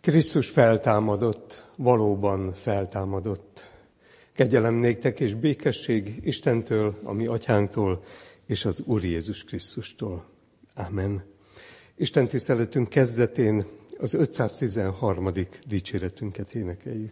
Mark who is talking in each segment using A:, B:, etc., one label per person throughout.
A: Krisztus feltámadott, valóban feltámadott. Kegyelem néktek és békesség Istentől, a mi atyánktól, és az Úr Jézus Krisztustól. Amen. Isten tiszteletünk kezdetén az 513. dicséretünket énekeljük.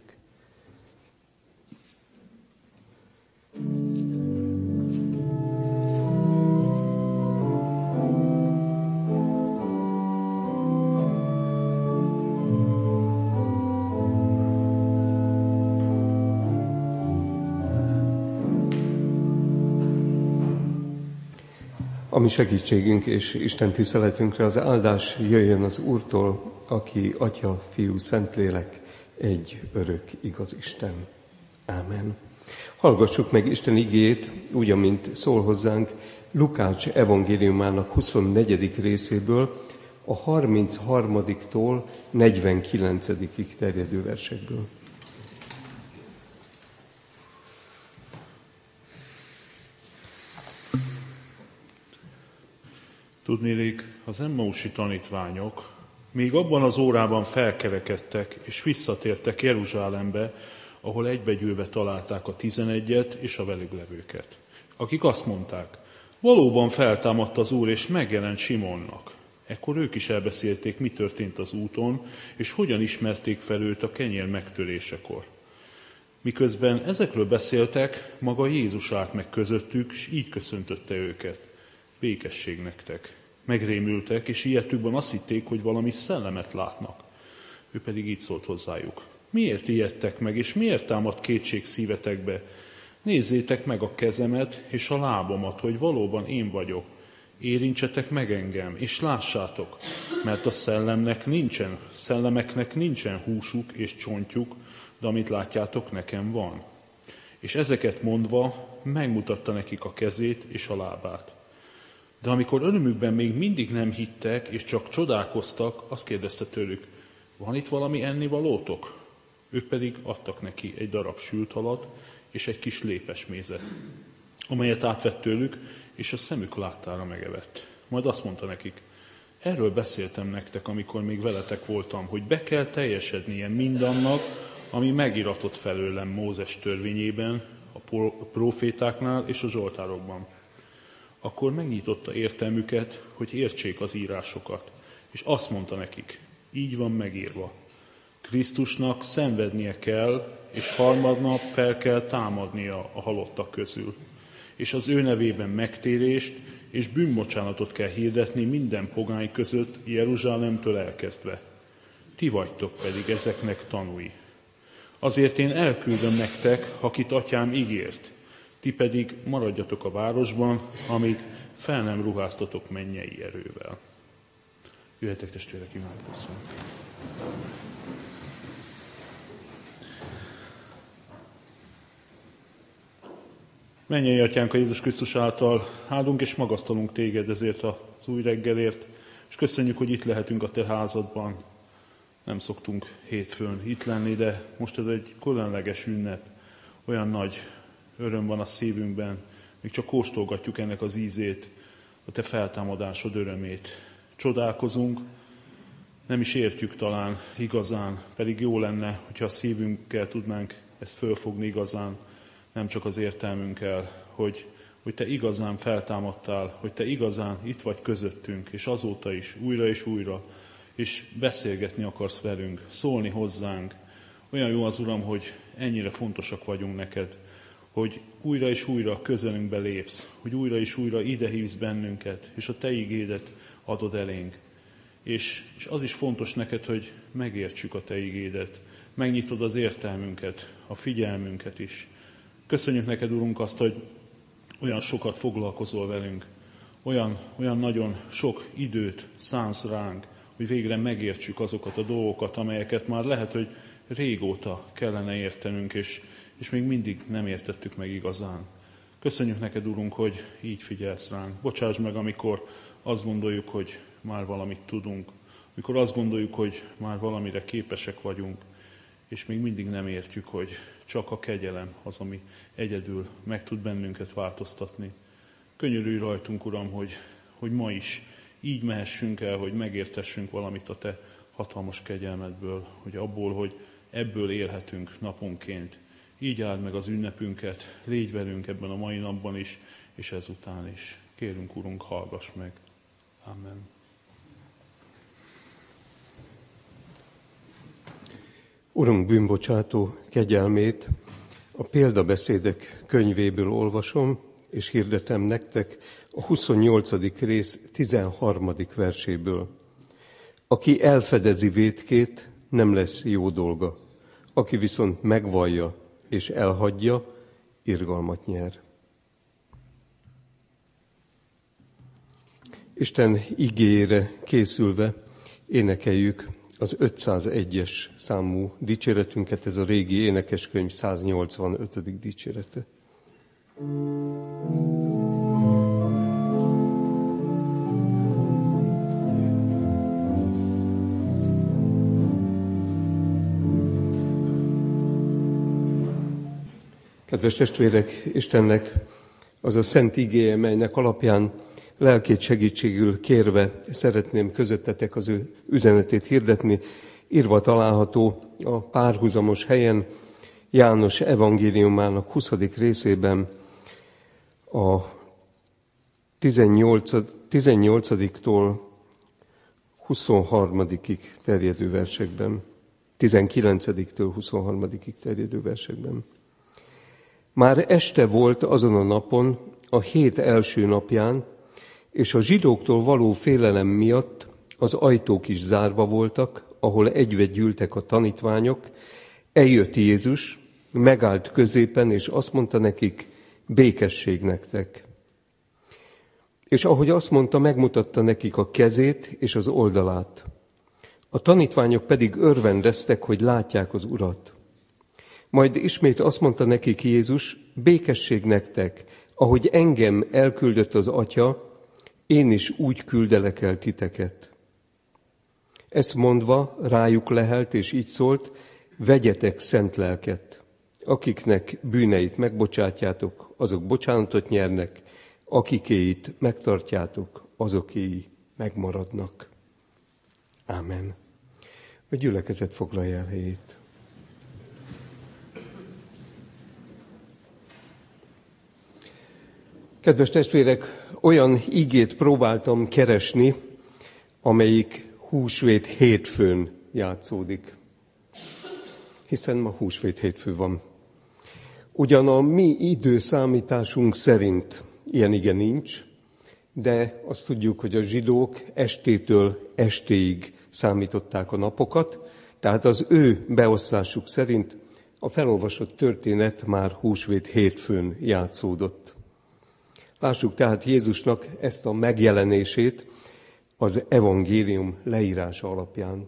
A: A mi segítségünk és Isten tiszteletünkre az áldás jöjjön az Úrtól, aki Atya, Fiú, Szentlélek, egy örök igaz Isten. Ámen. Hallgassuk meg Isten igéjét, úgy, amint szól hozzánk Lukács evangéliumának 24. részéből, a 33-tól 49-ig terjedő versekből.
B: Tudnélik, az emmausi tanítványok még abban az órában felkerekedtek és visszatértek Jeruzsálembe, ahol egybegyűlve találták a 11-et és a velük levőket, akik azt mondták, valóban feltámadt az Úr és megjelent Simonnak. Ekkor ők is elbeszélték, mi történt az úton, és hogyan ismerték fel őt a kenyér megtörésekor. Miközben ezekről beszéltek, maga Jézus állt meg közöttük, és így köszöntötte őket. Békesség nektek. Megrémültek, és ilyetükben azt hitték, hogy valami szellemet látnak. Ő pedig így szólt hozzájuk. Miért ijedtek meg, és miért támad kétség szívetekbe? Nézzétek meg a kezemet és a lábamat, hogy valóban én vagyok. Érintsetek meg engem, és lássátok, mert a szellemeknek nincsen húsuk és csontjuk, de amit látjátok, nekem van. És ezeket mondva megmutatta nekik a kezét és a lábát. De amikor örömükben még mindig nem hittek, és csak csodálkoztak, azt kérdezte tőlük, van itt valami ennivalótok? Ők pedig adtak neki egy darab sült halat és egy kis lépesmézet, amelyet átvett tőlük, és a szemük láttára megevett. Majd azt mondta nekik, erről beszéltem nektek, amikor még veletek voltam, hogy be kell teljesednie mindannak, ami megiratott felőlem Mózes törvényében, a prófétáknál és a zsoltárokban. Akkor megnyitotta értelmüket, hogy értsék az írásokat, és azt mondta nekik, így van megírva. Krisztusnak szenvednie kell, és harmadnap fel kell támadnia a halottak közül. És az ő nevében megtérést és bűnbocsánatot kell hirdetni minden pogány között Jeruzsálemtől elkezdve. Ti vagytok pedig ezeknek tanúi. Azért én elküldöm nektek, akit atyám ígért. Ti pedig maradjatok a városban, amíg fel nem ruháztatok mennyei erővel. Jöjjetek testvérek, imádkozzunk. Mennyei atyánk, a Jézus Krisztus által áldunk és magasztalunk téged ezért az új reggelért, és köszönjük, hogy itt lehetünk a te házadban. Nem szoktunk hétfőn itt lenni, de most ez egy különleges ünnep, olyan nagy öröm van a szívünkben, még csak kóstolgatjuk ennek az ízét, a te feltámadásod örömét. Csodálkozunk, nem is értjük talán igazán, pedig jó lenne, hogyha a szívünkkel tudnánk ezt fölfogni igazán, nem csak az értelmünkkel, hogy te igazán feltámadtál, hogy te igazán itt vagy közöttünk, és azóta is, újra, és beszélgetni akarsz velünk, szólni hozzánk. Olyan jó az Uram, hogy ennyire fontosak vagyunk neked, hogy újra és újra közelünkbe lépsz, hogy újra és újra idehívsz bennünket, és a te igédet adod elénk. És az is fontos neked, hogy megértsük a te igédet, megnyitod az értelmünket, a figyelmünket is. Köszönjük neked, Urunk, azt, hogy olyan sokat foglalkozol velünk, olyan nagyon sok időt szánsz ránk, hogy végre megértsük azokat a dolgokat, amelyeket már lehet, hogy régóta kellene értenünk, és még mindig nem értettük meg igazán. Köszönjük neked, Urunk, hogy így figyelsz ránk. Bocsáss meg, amikor azt gondoljuk, hogy már valamit tudunk, amikor azt gondoljuk, hogy már valamire képesek vagyunk, és még mindig nem értjük, hogy csak a kegyelem az, ami egyedül meg tud bennünket változtatni. Könyörülj rajtunk, Uram, hogy ma is így mehessünk el, hogy megértessünk valamit a te hatalmas kegyelmedből, hogy abból, hogy ebből élhetünk naponként. Így áld meg az ünnepünket, légy velünk ebben a mai napban is, és ezután is. Kérünk, Urunk, hallgass meg. Amen.
A: Urunk bűnbocsátó kegyelmét a példabeszédek könyvéből olvasom, és hirdetem nektek a 28. rész 13. verséből. Aki elfedezi vétkét, nem lesz jó dolga. Aki viszont megvallja és elhagyja, irgalmat nyer. Isten igéjére készülve énekeljük az 501-es számú dicséretünket, ez a régi énekeskönyv 185. dicsérete. Kedves testvérek, Istennek az a szent igéje, melynek alapján lelkét segítségül kérve szeretném közöttetek az ő üzenetét hirdetni, írva található a párhuzamos helyen János evangéliumának 20. részében a 18-tól 23-ig terjedő versekben, 19-től 23-ig terjedő versekben. Már este volt azon a napon, a hét első napján, és a zsidóktól való félelem miatt az ajtók is zárva voltak, ahol egybe gyűltek a tanítványok. Eljött Jézus, megállt középen, és azt mondta nekik, békesség nektek. És ahogy azt mondta, megmutatta nekik a kezét és az oldalát. A tanítványok pedig örvendeztek, hogy látják az Urat. Majd ismét azt mondta nekik Jézus, békesség nektek, ahogy engem elküldött az Atya, én is úgy küldelek el titeket. Ezt mondva rájuk lehelt, és így szólt, vegyetek szent lelket. Akiknek bűneit megbocsátjátok, azok bocsánatot nyernek, akikéit megtartjátok, azokéi megmaradnak. Ámen. A gyülekezet foglalja el helyét. Kedves testvérek, olyan igét próbáltam keresni, amelyik húsvét hétfőn játszódik. Hiszen ma húsvét hétfő van. Ugyan a mi időszámításunk szerint ilyen ige nincs, de azt tudjuk, hogy a zsidók estétől estéig számították a napokat, tehát az ő beosztásuk szerint a felolvasott történet már húsvét hétfőn játszódott. Lássuk tehát Jézusnak ezt a megjelenését az evangélium leírása alapján.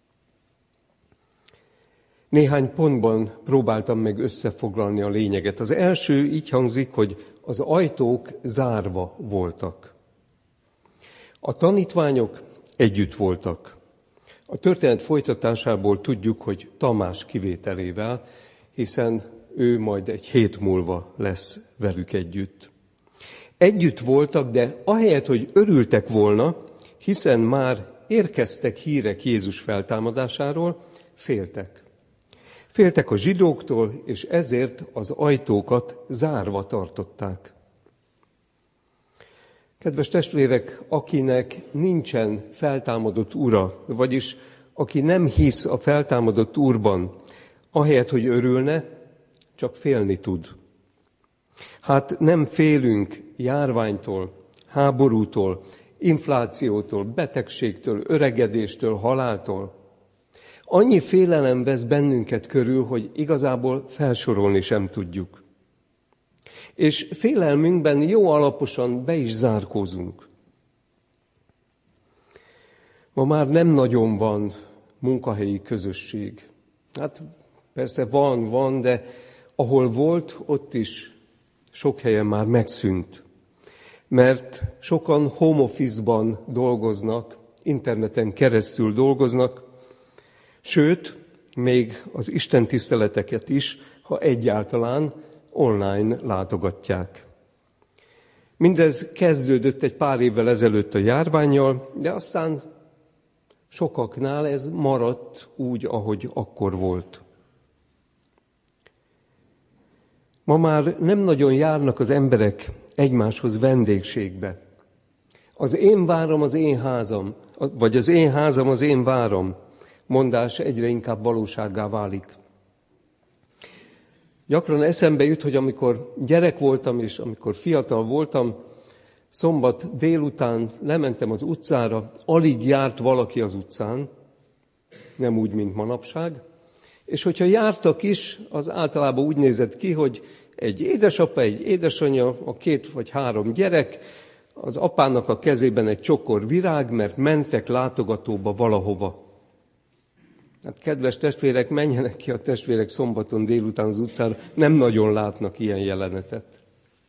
A: Néhány pontban próbáltam meg összefoglalni a lényeget. Az első így hangzik, hogy az ajtók zárva voltak. A tanítványok együtt voltak. A történet folytatásából tudjuk, hogy Tamás kivételével, hiszen ő majd egy hét múlva lesz velük együtt. Együtt voltak, de ahelyett, hogy örültek volna, hiszen már érkeztek hírek Jézus feltámadásáról, féltek. Féltek a zsidóktól, és ezért az ajtókat zárva tartották. Kedves testvérek, akinek nincsen feltámadott ura, vagyis aki nem hisz a feltámadott úrban, ahelyett, hogy örülne, csak félni tud. Hát nem félünk járványtól, háborútól, inflációtól, betegségtől, öregedéstől, haláltól. Annyi félelem vesz bennünket körül, hogy igazából felsorolni sem tudjuk. És félelmünkben jó alaposan be is zárkózunk. Ma már nem nagyon van munkahelyi közösség. Hát persze van, de ahol volt, ott is sok helyen már megszűnt. Mert sokan home office-ban dolgoznak, interneten keresztül dolgoznak, sőt, még az istentiszteleteket is, ha egyáltalán online látogatják. Mindez kezdődött egy pár évvel ezelőtt a járvánnyal, de aztán Sokaknál ez maradt úgy, ahogy akkor volt. Ma már nem nagyon járnak az emberek egymáshoz vendégségbe. Az én váram az én házam, vagy az én házam az én váram mondás egyre inkább valósággá válik. Gyakran eszembe jut, hogy amikor gyerek voltam és amikor fiatal voltam, szombat délután lementem az utcára, alig járt valaki az utcán, nem úgy, mint manapság, és hogyha jártak is, az általában úgy nézett ki, hogy egy édesapa, egy édesanyja, a 2 vagy 3 gyerek, az apának a kezében egy csokor virág, mert mentek látogatóba valahova. Hát kedves testvérek, menjenek ki a testvérek szombaton délután az utcára, nem nagyon látnak ilyen jelenetet.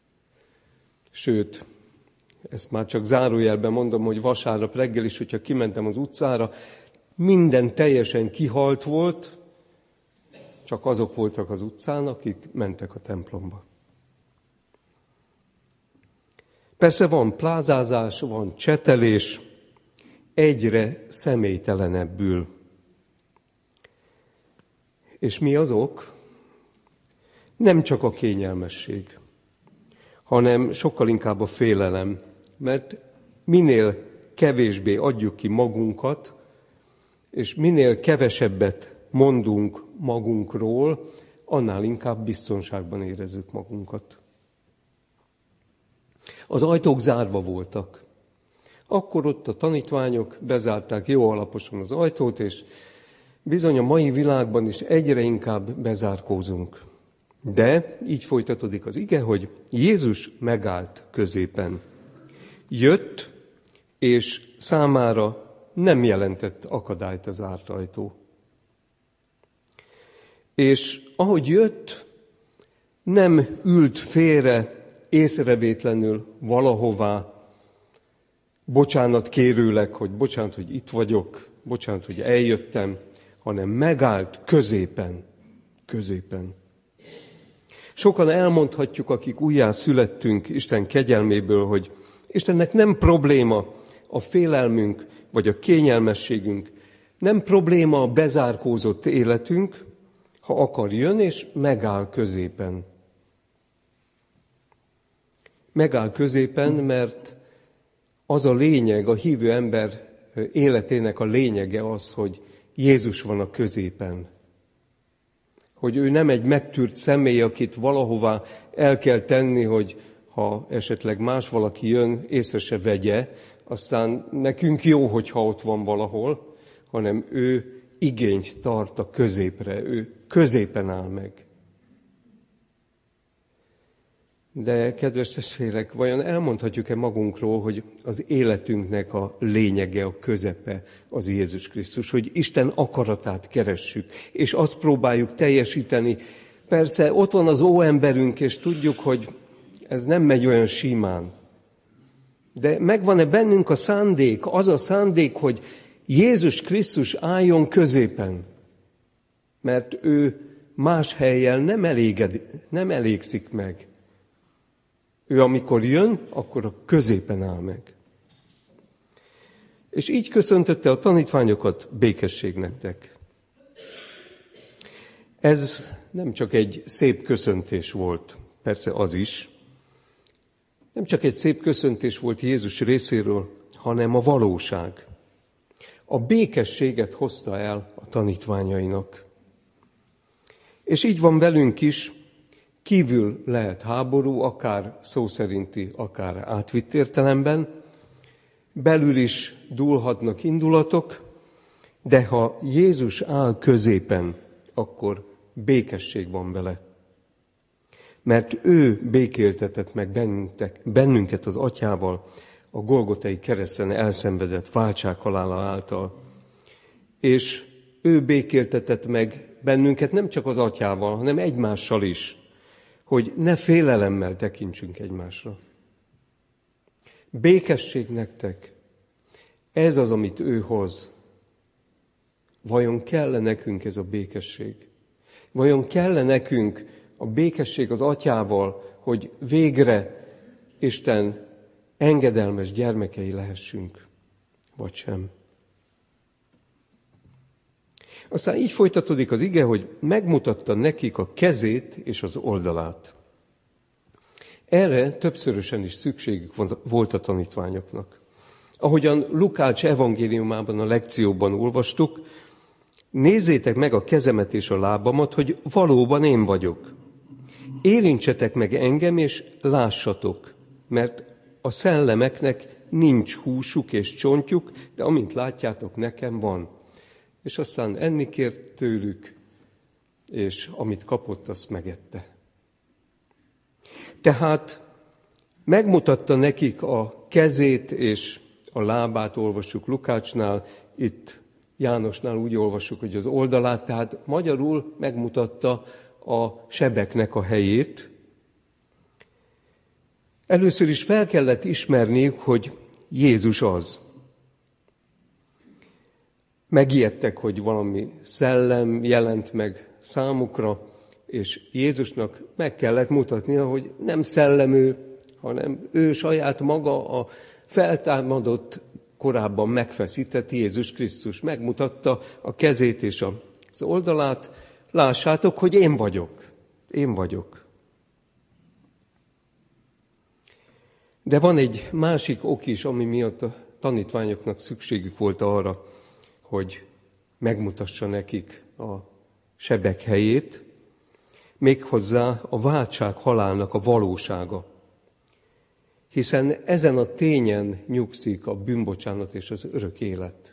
A: Sőt, ezt már csak zárójelben mondom, hogy vasárnap reggel is, hogyha kimentem az utcára, minden teljesen kihalt volt, csak azok voltak az utcán, akik mentek a templomba. Persze van plázázás, van csetelés, egyre személytelenebbül. És mi az ok? Nem csak a kényelmesség, hanem sokkal inkább a félelem, mert minél kevésbé adjuk ki magunkat, és minél kevesebbet mondunk magunkról, annál inkább biztonságban érezzük magunkat. Az ajtók zárva voltak. Akkor ott a tanítványok bezárták jó alaposan az ajtót, és bizony a mai világban is egyre inkább bezárkózunk. De így folytatódik az ige, hogy Jézus megállt középen. Jött, és számára nem jelentett akadályt az zárt ajtó. És ahogy jött, nem ült félre észrevétlenül valahová, bocsánat kérőleg, hogy bocsánat, hogy itt vagyok, bocsánat, hogy eljöttem, hanem megállt középen. Sokan elmondhatjuk, akik újjá születtünk Isten kegyelméből, hogy Istennek nem probléma a félelmünk, vagy a kényelmességünk, nem probléma a bezárkózott életünk, ha akar jön, és megáll középen. Megáll középen, mert az a lényeg, a hívő ember életének a lényege az, hogy Jézus van a középen. Hogy ő nem egy megtűrt személy, akit valahová el kell tenni, hogy ha esetleg más valaki jön, észre se vegye, aztán nekünk jó, hogyha ott van valahol, hanem ő igényt tart a középre, ő középen áll meg. De, kedves testvérek, vajon elmondhatjuk-e magunkról, hogy az életünknek a lényege, a közepe az Jézus Krisztus, hogy Isten akaratát keressük, és azt próbáljuk teljesíteni. Persze ott van az óemberünk, és tudjuk, hogy ez nem megy olyan simán. De megvan-e bennünk a szándék, az a szándék, hogy Jézus Krisztus álljon középen? Mert ő más hellyel nem elégszik meg. Ő amikor jön, akkor a középen áll meg. És így köszöntötte a tanítványokat, békesség nektek. Ez nem csak egy szép köszöntés volt, persze az is. Nem csak egy szép köszöntés volt Jézus részéről, hanem a valóság. A békességet hozta el a tanítványainak. És így van velünk is, kívül lehet háború, akár szó szerinti, akár átvitt értelemben, belül is dúlhatnak indulatok, de ha Jézus áll középen, akkor békesség van vele. Mert ő békéltetett meg bennünket az Atyával a Golgotai kereszten elszenvedett váltsághalála által. És ő békéltetett meg bennünket nem csak az Atyával, hanem egymással is, hogy ne félelemmel tekintsünk egymásra. Békesség nektek, ez az, amit ő hoz. Vajon kell-e nekünk ez a békesség? Vajon kell-e nekünk a békesség az Atyával, hogy végre Isten engedelmes gyermekei lehessünk, vagy sem? Aztán így folytatódik az ige, hogy megmutatta nekik a kezét és az oldalát. Erre többszörösen is szükségük volt a tanítványoknak. Ahogyan Lukács evangéliumában a lekcióban olvastuk, nézzétek meg a kezemet és a lábamat, hogy valóban én vagyok. Érintsetek meg engem, és lássatok, mert a szellemeknek nincs húsuk és csontjuk, de amint látjátok, nekem van. És aztán enni kért tőlük, és amit kapott, azt megette. Tehát megmutatta nekik a kezét és a lábát, olvassuk Lukácsnál, itt Jánosnál úgy olvassuk, hogy az oldalát, tehát magyarul megmutatta a sebeknek a helyét. Először is fel kellett ismerniük, hogy Jézus az. Megijedtek, hogy valami szellem jelent meg számukra, és Jézusnak meg kellett mutatnia, hogy nem szellemű, hanem ő saját maga a feltámadott, korábban megfeszített Jézus Krisztus. Megmutatta a kezét és az oldalát. Lássátok, hogy én vagyok. Én vagyok. De van egy másik ok is, ami miatt a tanítványoknak szükségük volt arra, hogy megmutassa nekik a sebek helyét, méghozzá a váltság halálnak a valósága. Hiszen ezen a tényen nyugszik a bűnbocsánat és az örök élet.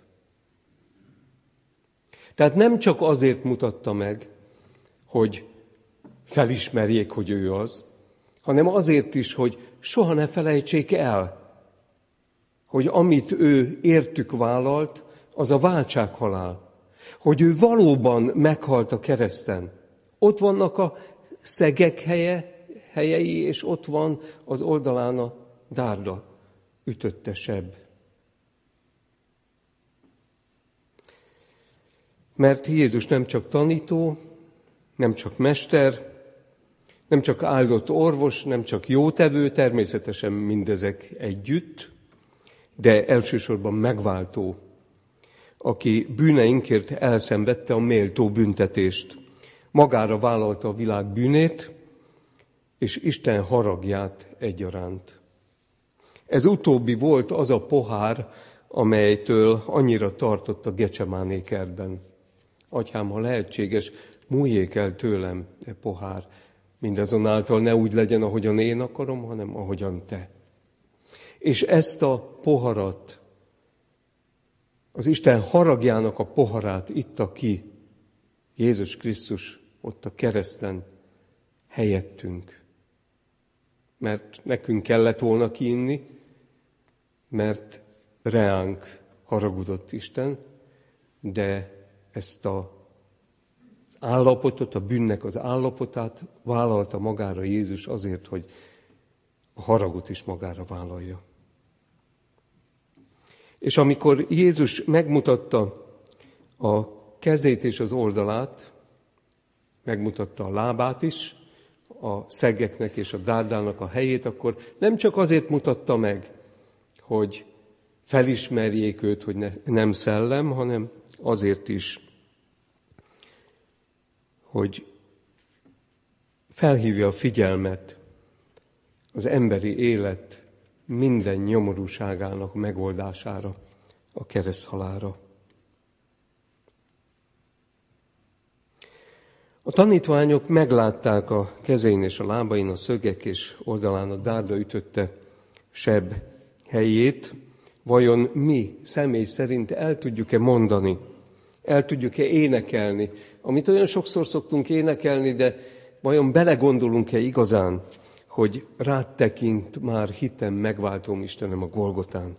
A: Tehát nem csak azért mutatta meg, hogy felismerjék, hogy ő az, hanem azért is, hogy soha ne felejtsék el, hogy amit ő értük vállalt, az a váltsághalál. Hogy ő valóban meghalt a kereszten. Ott vannak a szegek helyei, és ott van az oldalán a dárda ütötte seb. Mert Jézus nem csak tanító, nem csak mester, nem csak áldott orvos, nem csak jótevő, természetesen mindezek együtt, de elsősorban megváltó, aki bűneinkért elszenvedte a méltó büntetést. Magára vállalta a világ bűnét, és Isten haragját egyaránt. Ez utóbbi volt az a pohár, amelytől annyira tartott a Gecsemáné kertben. Atyám, ha lehetséges, múljék el tőlem e pohár. Mindazonáltal ne úgy legyen, ahogyan én akarom, hanem ahogyan te. És ezt a poharat, az Isten haragjának a poharát itta ki Jézus Krisztus ott a kereszten helyettünk. Mert nekünk kellett volna kiinni, mert reánk haragudott Isten, de ezt az állapotot, a bűnnek az állapotát vállalta magára Jézus azért, hogy a haragot is magára vállalja. És amikor Jézus megmutatta a kezét és az oldalát, megmutatta a lábát is, a szegeknek és a dárdának a helyét, akkor nem csak azért mutatta meg, hogy felismerjék őt, hogy nem szellem, hanem azért is, hogy felhívja a figyelmet az emberi élet minden nyomorúságának megoldására, a kereszthalálra. A tanítványok meglátták a kezén és a lábain a szögek és oldalán a dárda ütötte seb helyét. Vajon mi személy szerint el tudjuk-e mondani, el tudjuk-e énekelni, amit olyan sokszor szoktunk énekelni, de vajon belegondolunk-e igazán, hogy rád tekint már hitem, megváltóm Istenem a Golgotán?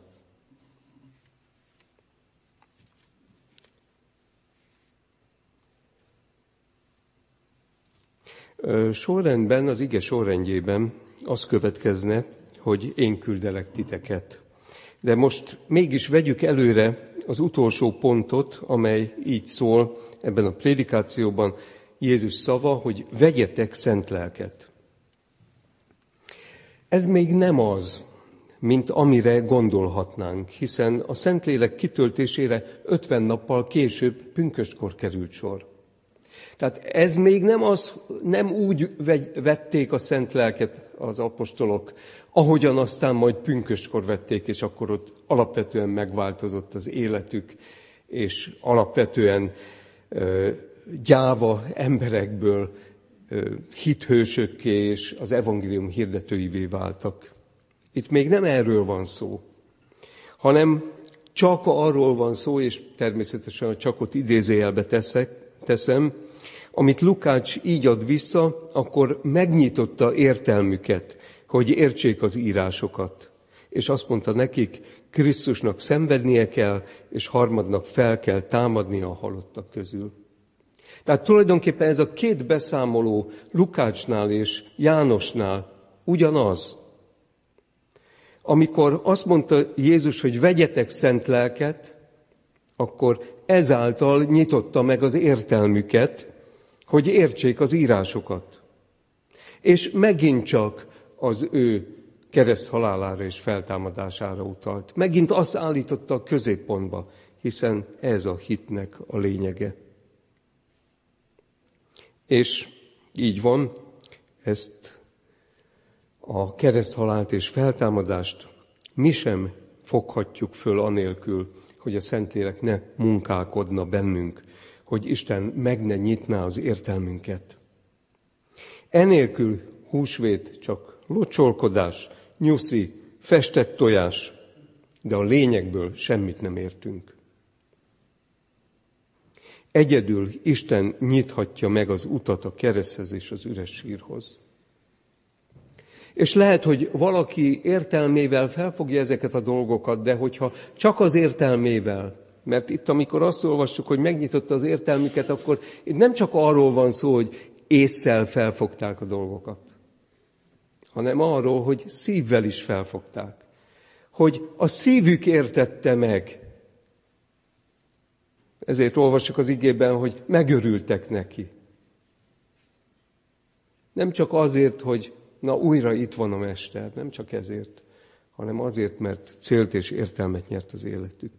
A: Sorrendben, az ige sorrendjében az következne, hogy én küldelek titeket. De most mégis vegyük előre az utolsó pontot, amely így szól ebben a prédikációban, Jézus szava, hogy vegyetek szent lelket. Ez még nem az, mint amire gondolhatnánk, hiszen a Szentlélek kitöltésére 50 nappal később, pünköstkor került sor. Tehát ez még nem úgy vették a Szent Lelket az apostolok, ahogyan aztán majd pünköstkor vették, és akkor ott alapvetően megváltozott az életük, és alapvetően gyáva emberekből hithősökké és az evangélium hirdetőivé váltak. Itt még nem erről van szó, hanem csak arról van szó, és természetesen a csakot idézőjelbe teszem, amit Lukács így ad vissza, akkor megnyitotta értelmüket, hogy értsék az írásokat. És azt mondta nekik, Krisztusnak szenvednie kell, és harmadnak fel kell támadnia a halottak közül. Tehát tulajdonképpen ez a két beszámoló Lukácsnál és Jánosnál ugyanaz. Amikor azt mondta Jézus, hogy vegyetek szent lelket, akkor ezáltal nyitotta meg az értelmüket, hogy értsék az írásokat. És megint csak az ő kereszthalálára és feltámadására utalt. Megint azt állította a középpontba, hiszen ez a hitnek a lényege. És így van, ezt a kereszthalált és feltámadást mi sem foghatjuk föl anélkül, hogy a Szentlélek ne munkálkodna bennünk, hogy Isten meg ne nyitná az értelmünket. Enélkül húsvét csak locsolkodás, nyuszi, festett tojás, de a lényegből semmit nem értünk. Egyedül Isten nyithatja meg az utat a kereszthez és az üres sírhoz. És lehet, hogy valaki értelmével felfogja ezeket a dolgokat, de hogyha csak az értelmével, mert itt amikor azt olvassuk, hogy megnyitotta az értelmüket, akkor itt nem csak arról van szó, hogy ésszel felfogták a dolgokat, hanem arról, hogy szívvel is felfogták. Hogy a szívük értette meg. Ezért olvassuk az igében, hogy megörültek neki. Nem csak azért, hogy na újra itt van a Mester, nem csak ezért, hanem azért, mert célt és értelmet nyert az életük.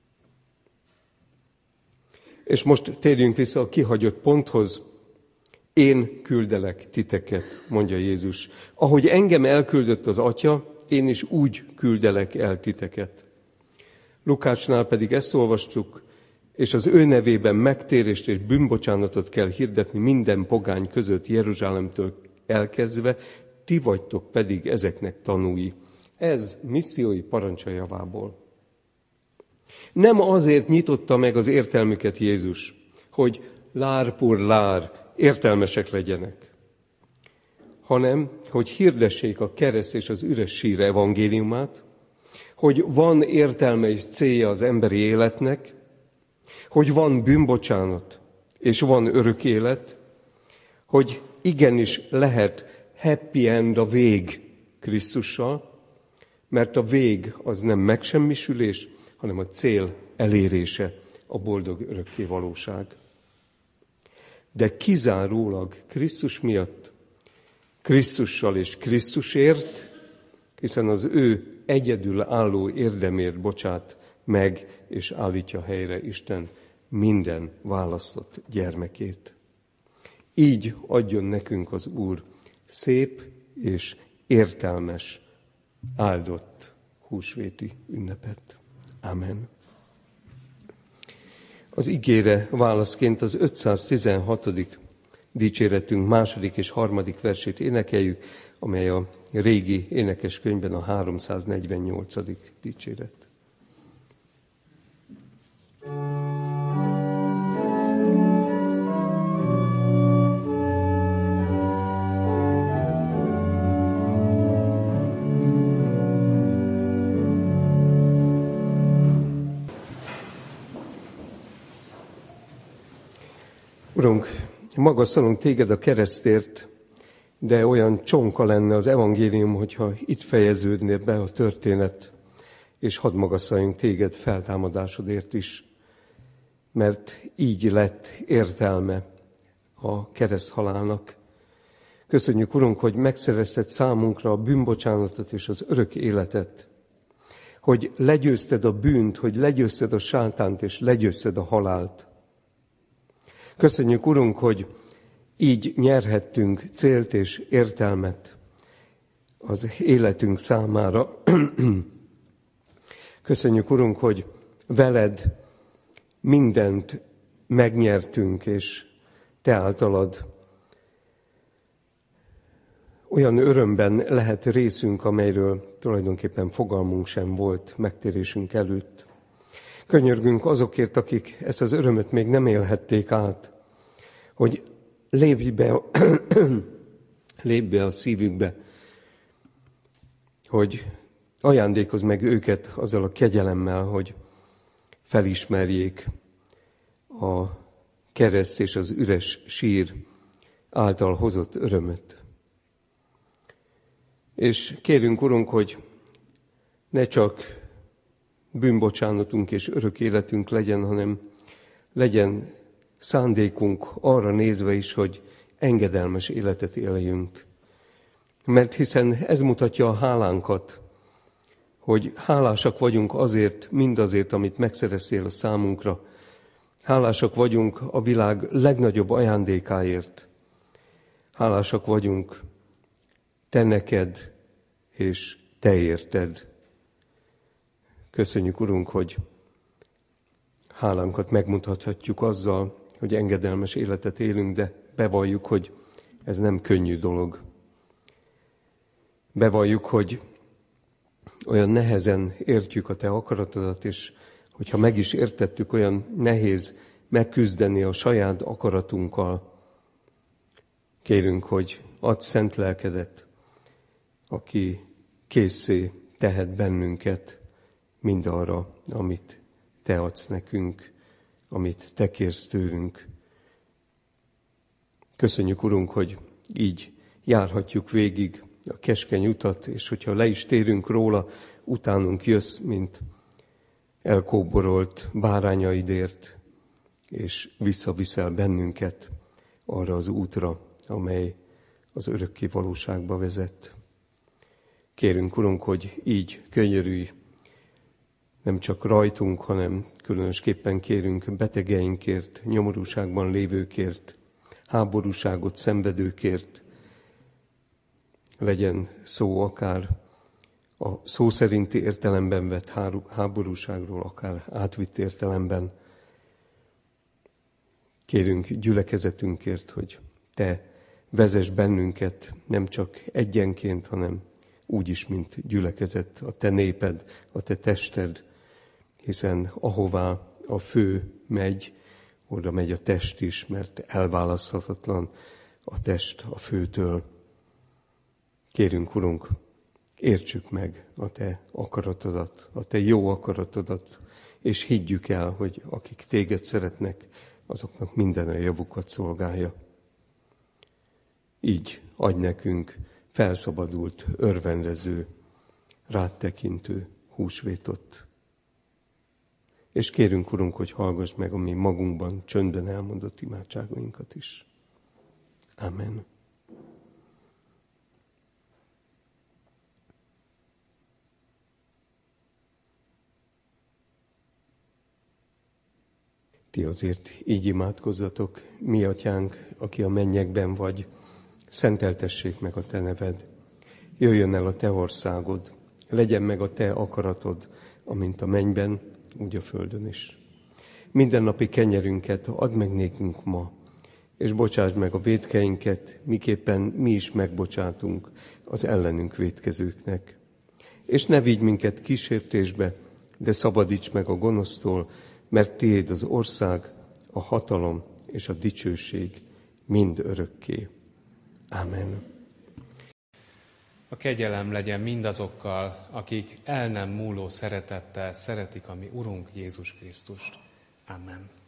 A: És most térjünk vissza a kihagyott ponthoz. Én küldelek titeket, mondja Jézus. Ahogy engem elküldött az Atya, én is úgy küldelek el titeket. Lukácsnál pedig ezt olvastuk, és az ő nevében megtérést és bűnbocsánatot kell hirdetni minden pogány között Jeruzsálemtől elkezdve, ti vagytok pedig ezeknek tanúi. Ez missziói parancsa javából. Nem azért nyitotta meg az értelmüket Jézus, hogy lár pur lár, értelmesek legyenek, hanem, hogy hirdessék a kereszt és az üres sír evangéliumát, hogy van értelme és célja az emberi életnek, hogy van bűnbocsánat és van örök élet, hogy igenis lehet happy end a vég Krisztussal, mert a vég az nem megsemmisülés, hanem a cél elérése, a boldog örökké valóság. De kizárólag Krisztus miatt, Krisztussal és Krisztusért, hiszen az ő egyedül álló érdemért bocsát meg és állítja helyre Isten minden választott gyermekét. Így adjon nekünk az Úr szép és értelmes, áldott húsvéti ünnepet. Amen. Az igére válaszként az 516. dicséretünk 2. és 3. versét énekeljük, amely a régi énekeskönyvben a 348. dicséret. Urunk, magasztalunk téged a keresztért, de olyan csonka lenne az evangélium, hogyha itt fejeződne be a történet, és hadd magasztaljunk téged feltámadásodért is, mert így lett értelme a kereszthalálnak. Köszönjük, Urunk, hogy megszerezted számunkra a bűnbocsánatot és az örök életet, hogy legyőzted a bűnt, hogy legyőzted a sátánt, és legyőzted a halált. Köszönjük, Urunk, hogy így nyerhettünk célt és értelmet az életünk számára. Köszönjük, Urunk, hogy veled mindent megnyertünk, és te általad olyan örömben lehet részünk, amelyről tulajdonképpen fogalmunk sem volt megtérésünk előtt. Könyörgünk azokért, akik ezt az örömöt még nem élhették át, hogy lépj be a szívükbe, hogy ajándékozz meg őket azzal a kegyelemmel, hogy felismerjék a kereszt és az üres sír által hozott örömöt. És kérünk, Urunk, hogy ne csak bűnbocsánatunk és örök életünk legyen, hanem legyen szándékunk arra nézve is, hogy engedelmes életet éljünk. Mert hiszen ez mutatja a hálánkat, hogy hálásak vagyunk azért, mindazért, amit megszereztél a számunkra. Hálásak vagyunk a világ legnagyobb ajándékáért. Hálásak vagyunk te neked, és te érted. Köszönjük, Urunk, hogy hálánkat megmutathatjuk azzal, hogy engedelmes életet élünk, de bevalljuk, hogy ez nem könnyű dolog. Bevalljuk, hogy olyan nehezen értjük a te akaratodat, és hogyha meg is értettük, olyan nehéz megküzdeni a saját akaratunkkal. Kérünk, hogy add szent lelkedet, aki készé tehet bennünket mindarra, amit te adsz nekünk, amit te kérsz tőlünk. Köszönjük, Urunk, hogy így járhatjuk végig a keskeny utat, és hogyha le is térünk róla, utánunk jössz, mint elkóborolt bárányaidért, és visszaviszel bennünket arra az útra, amely az örökké valóságba vezet. Kérünk, Urunk, hogy így könyörülj, nem csak rajtunk, hanem különösképpen kérünk betegeinkért, nyomorúságban lévőkért, háborúságot szenvedőkért. Legyen szó akár a szó szerinti értelemben vett háborúságról, akár átvitt értelemben. Kérünk gyülekezetünkért, hogy te vezess bennünket nem csak egyenként, hanem úgy is, mint gyülekezet, a te néped, a te tested, hiszen ahová a fő megy, oda megy a test is, mert elválaszthatatlan a test a főtől. Kérünk, Urunk, értsük meg a te akaratodat, a te jó akaratodat, és higgyük el, hogy akik téged szeretnek, azoknak minden a javukat szolgálja. Így adj nekünk felszabadult, örvendező, rád tekintő húsvétot. És kérünk, Urunk, hogy hallgass meg a mi magunkban csöndben elmondott imádságainkat is. Amen. Ti azért így imádkozzatok, mi atyánk, aki a mennyekben vagy, szenteltessék meg a te neved. Jöjjön el a te országod, legyen meg a te akaratod, amint a mennyben, úgy a földön is. Mindennapi kenyerünket add meg nékünk ma, és bocsásd meg a vétkeinket, miképpen mi is megbocsátunk az ellenünk vétkezőknek. És ne vigy minket kísértésbe, de szabadíts meg a gonosztól, mert tiéd az ország, a hatalom és a dicsőség mind örökké. Amen.
C: A kegyelem legyen mindazokkal, akik el nem múló szeretettel szeretik a mi Urunk Jézus Krisztust. Amen.